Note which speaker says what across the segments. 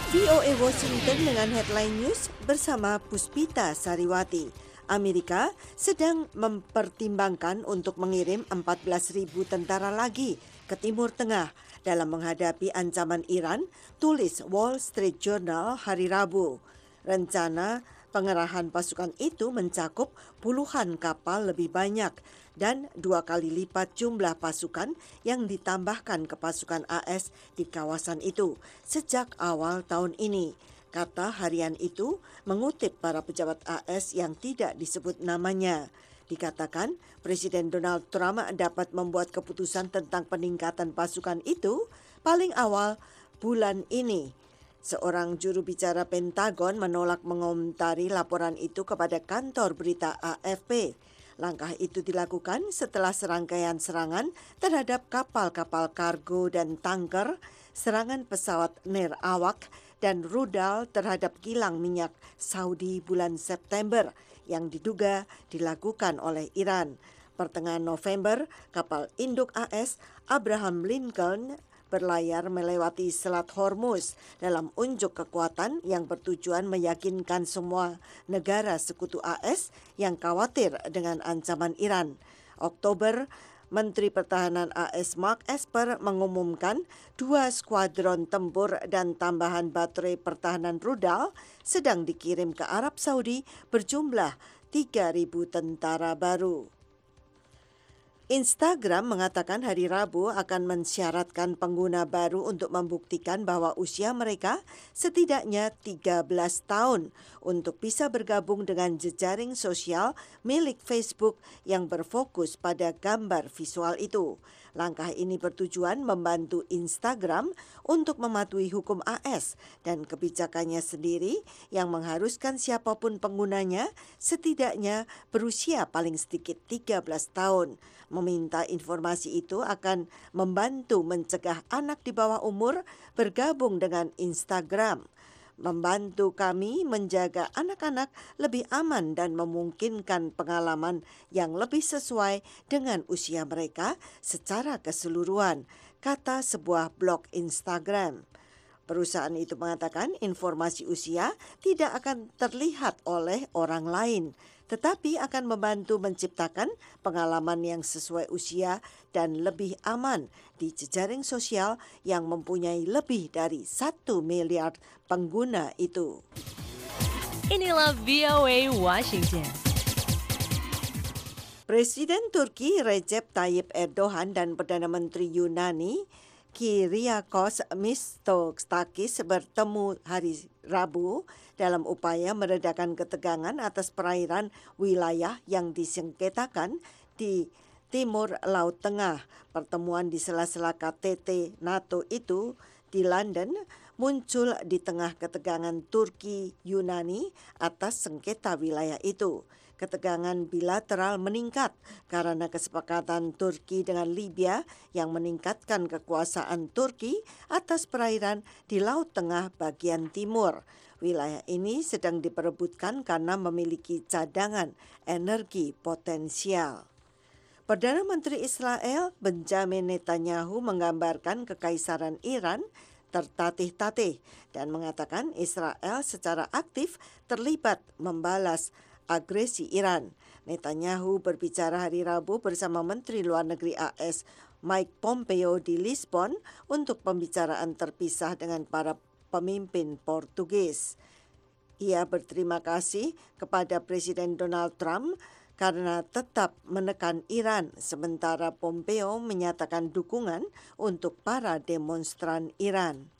Speaker 1: VOA Washington dengan headline news bersama Puspita Sariwati. Amerika sedang mempertimbangkan untuk mengirim 14.000 tentara lagi ke Timur Tengah dalam menghadapi ancaman Iran, tulis Wall Street Journal hari Rabu. Rencana pengerahan pasukan itu mencakup puluhan kapal lebih banyak dan 2 kali lipat jumlah pasukan yang ditambahkan ke pasukan AS di kawasan itu sejak awal tahun ini. Kata harian itu mengutip para pejabat AS yang tidak disebut namanya. Dikatakan Presiden Donald Trump dapat membuat keputusan tentang peningkatan pasukan itu paling awal bulan ini. Seorang juru bicara Pentagon menolak mengomentari laporan itu kepada kantor berita AFP. Langkah itu dilakukan setelah serangkaian serangan terhadap kapal-kapal kargo dan tanker, serangan pesawat nirawak, dan rudal terhadap kilang minyak Saudi bulan September yang diduga dilakukan oleh Iran. Pertengahan November, kapal induk AS Abraham Lincoln berlayar melewati Selat Hormuz dalam unjuk kekuatan yang bertujuan meyakinkan semua negara sekutu AS yang khawatir dengan ancaman Iran. Oktober, Menteri Pertahanan AS Mark Esper mengumumkan 2 skuadron tempur dan tambahan baterai pertahanan rudal sedang dikirim ke Arab Saudi berjumlah 3.000 tentara baru. Instagram mengatakan hari Rabu akan mensyaratkan pengguna baru untuk membuktikan bahwa usia mereka setidaknya 13 tahun untuk bisa bergabung dengan jejaring sosial milik Facebook yang berfokus pada gambar visual itu. Langkah ini bertujuan membantu Instagram untuk mematuhi hukum AS dan kebijakannya sendiri yang mengharuskan siapapun penggunanya setidaknya berusia paling sedikit 13 tahun. Meminta informasi itu akan membantu mencegah anak di bawah umur bergabung dengan Instagram. Membantu kami menjaga anak-anak lebih aman dan memungkinkan pengalaman yang lebih sesuai dengan usia mereka secara keseluruhan, kata sebuah blog Instagram. Perusahaan itu mengatakan informasi usia tidak akan terlihat oleh orang lain, tetapi akan membantu menciptakan pengalaman yang sesuai usia dan lebih aman di jejaring sosial yang mempunyai lebih dari 1 miliar pengguna itu.
Speaker 2: Inilah VOA Washington.
Speaker 1: Presiden Turki Recep Tayyip Erdogan dan Perdana Menteri Yunani Kyriakos Mitsotakis bertemu hari Rabu dalam upaya meredakan ketegangan atas perairan wilayah yang disengketakan di Timur Laut Tengah. Pertemuan di sela-sela KTT NATO itu di London muncul di tengah ketegangan Turki-Yunani atas sengketa wilayah itu. Ketegangan bilateral meningkat karena kesepakatan Turki dengan Libya yang meningkatkan kekuasaan Turki atas perairan di Laut Tengah bagian timur. Wilayah ini sedang diperebutkan karena memiliki cadangan energi potensial. Perdana Menteri Israel Benjamin Netanyahu menggambarkan kekaisaran Iran tertatih-tatih dan mengatakan Israel secara aktif terlibat membalas agresi Iran. Netanyahu berbicara hari Rabu bersama Menteri Luar Negeri AS Mike Pompeo di Lisbon untuk pembicaraan terpisah dengan para pemimpin Portugis. Ia berterima kasih kepada Presiden Donald Trump karena tetap menekan Iran, sementara Pompeo menyatakan dukungan untuk para demonstran Iran.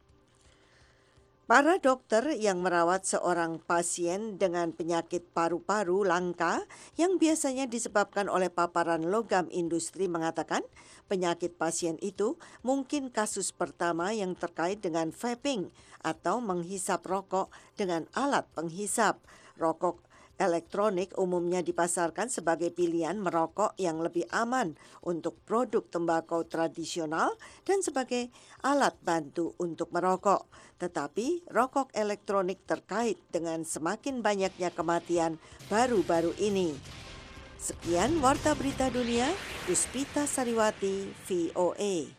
Speaker 1: Para dokter yang merawat seorang pasien dengan penyakit paru-paru langka yang biasanya disebabkan oleh paparan logam industri mengatakan penyakit pasien itu mungkin kasus pertama yang terkait dengan vaping atau menghisap rokok dengan alat penghisap. Rokok elektronik umumnya dipasarkan sebagai pilihan merokok yang lebih aman untuk produk tembakau tradisional dan sebagai alat bantu untuk merokok. Tetapi rokok elektronik terkait dengan semakin banyaknya kematian baru-baru ini. Sekian Warta Berita Dunia, Puspita Sariwati, VOA.